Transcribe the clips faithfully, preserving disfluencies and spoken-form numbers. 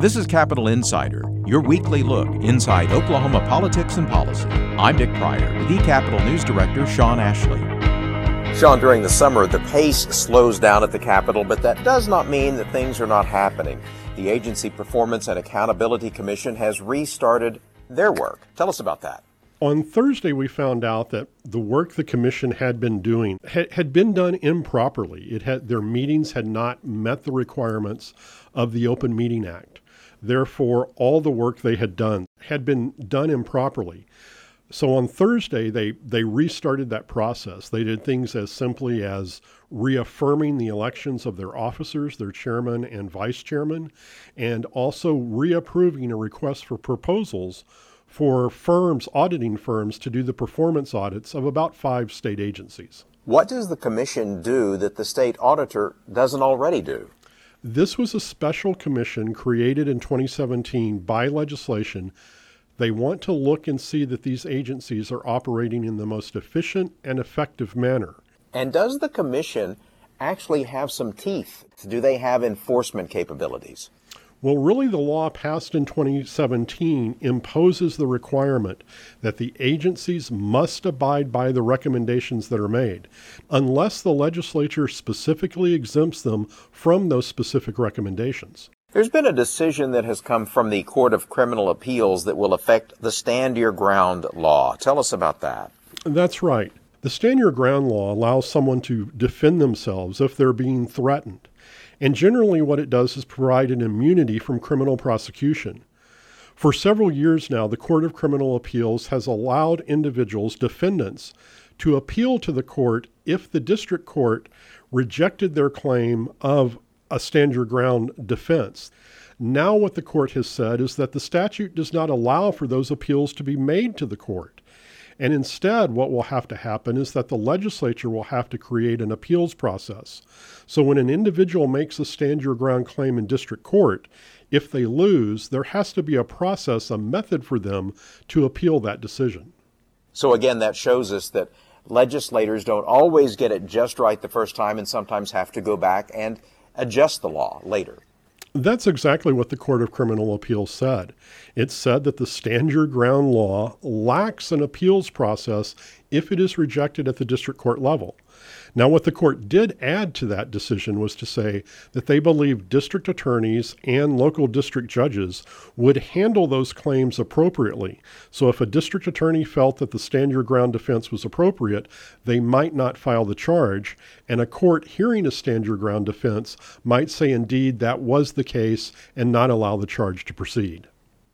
This is Capitol Insider, your weekly look inside Oklahoma politics and policy. I'm Dick Pryor, with eCapitol News Director Sean Ashley. Sean, during the summer, the pace slows down at the Capitol, but that does not mean that things are not happening. The Agency Performance and Accountability Commission has restarted their work. Tell us about that. On Thursday, we found out that the work the commission had been doing had, had been done improperly. It had their meetings had not met the requirements of the Open Meeting Act. Therefore, all the work they had done had been done improperly. So on Thursday, they, they restarted that process. They did things as simply as reaffirming the elections of their officers, their chairman and vice chairman, and also reapproving a request for proposals for firms, auditing firms, to do the performance audits of about five state agencies. What does the commission do that the state auditor doesn't already do? This was a special commission created in twenty seventeen by legislation. They want to look and see that these agencies are operating in the most efficient and effective manner. And does the commission actually have some teeth? Do they have enforcement capabilities? Well, really, the law passed in twenty seventeen imposes the requirement that the agencies must abide by the recommendations that are made, unless the legislature specifically exempts them from those specific recommendations. There's been a decision that has come from the Court of Criminal Appeals that will affect the Stand Your Ground law. Tell us about that. That's right. The Stand Your Ground law allows someone to defend themselves if they're being threatened. And generally what it does is provide an immunity from criminal prosecution. For several years now, the Court of Criminal Appeals has allowed individuals, defendants, to appeal to the court if the district court rejected their claim of a stand your ground defense. Now what the court has said is that the statute does not allow for those appeals to be made to the court. And instead, what will have to happen is that the legislature will have to create an appeals process. So when an individual makes a stand your ground claim in district court, if they lose, there has to be a process, a method for them to appeal that decision. So again, that shows us that legislators don't always get it just right the first time and sometimes have to go back and adjust the law later. That's exactly what the Court of Criminal Appeals said. It said that the Stand Your Ground law lacks an appeals process if it is rejected at the district court level. Now, what the court did add to that decision was to say that they believe district attorneys and local district judges would handle those claims appropriately. So if a district attorney felt that the Stand Your Ground defense was appropriate, they might not file the charge, and a court hearing a Stand Your Ground defense might say indeed that was the case and not allow the charge to proceed.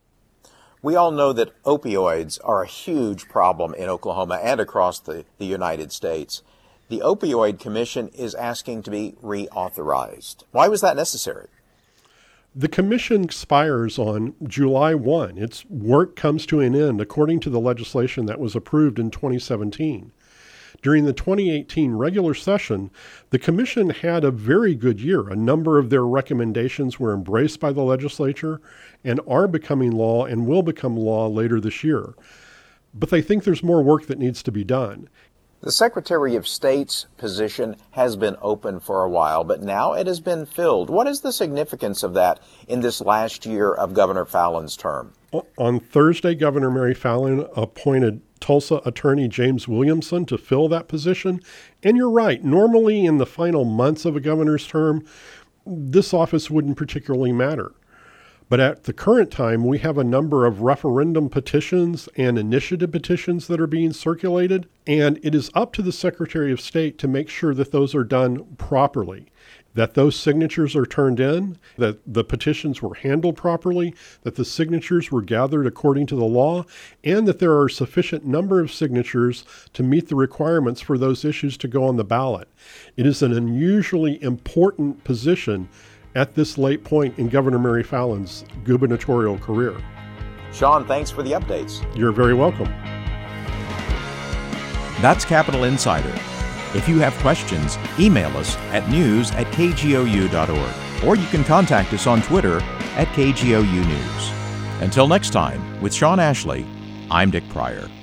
We all know that opioids are a huge problem in Oklahoma and across the, the United States. The Opioid Commission is asking to be reauthorized. Why was that necessary? The commission expires on July first. Its work comes to an end according to the legislation that was approved in twenty seventeen. During the twenty eighteen regular session, the commission had a very good year. A number of their recommendations were embraced by the legislature and are becoming law and will become law later this year. But they think there's more work that needs to be done. The Secretary of State's position has been open for a while, but now it has been filled. What is the significance of that in this last year of Governor Fallon's term? On Thursday, Governor Mary Fallon appointed Tulsa attorney James Williamson to fill that position. And you're right, normally in the final months of a governor's term, this office wouldn't particularly matter. But at the current time, we have a number of referendum petitions and initiative petitions that are being circulated, and it is up to the Secretary of State to make sure that those are done properly, that those signatures are turned in, that the petitions were handled properly, that the signatures were gathered according to the law, and that there are a sufficient number of signatures to meet the requirements for those issues to go on the ballot. It is an unusually important position at this late point in Governor Mary Fallon's gubernatorial career. Sean, thanks for the updates. You're very welcome. That's Capitol Insider. If you have questions, email us at news at k g o u dot org, or you can contact us on Twitter at K G O U News. Until next time, with Sean Ashley, I'm Dick Pryor.